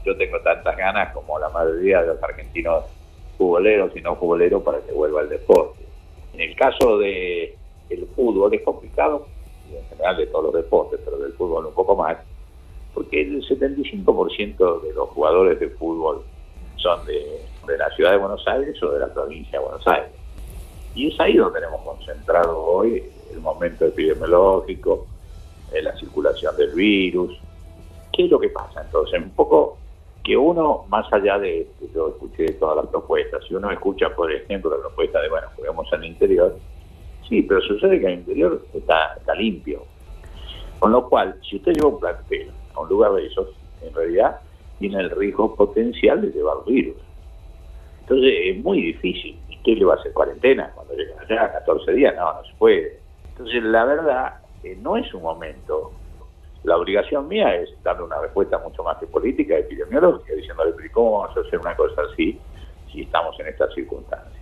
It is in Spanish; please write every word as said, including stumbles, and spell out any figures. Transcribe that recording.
yo tengo tantas ganas como la mayoría de los argentinos futboleros y no futboleros para que vuelva el deporte. En el caso de el fútbol es complicado, en general de todos los deportes, pero del fútbol un poco más, porque el setenta y cinco por ciento de los jugadores de fútbol son de, de la ciudad de Buenos Aires o de la provincia de Buenos Aires. Y es ahí donde tenemos concentrado hoy el momento epidemiológico, eh, la circulación del virus. ¿Qué es lo que pasa entonces? Un poco que uno, más allá de que yo escuché todas las propuestas, si uno escucha, por ejemplo, la propuesta de, bueno, juguemos al interior, sí, pero sucede que el interior está, está limpio. Con lo cual, si usted lleva un plantel a un lugar de esos, en realidad tiene el riesgo potencial de llevar virus. Entonces es muy difícil. ¿Qué le va a hacer? ¿Cuarentena? Cuando llega allá, catorce días, no, no se puede. Entonces la verdad, eh, no es un momento. La obligación mía es darle una respuesta mucho más que política, epidemiológica, diciéndole, ¿cómo vamos a hacer una cosa así si estamos en estas circunstancias?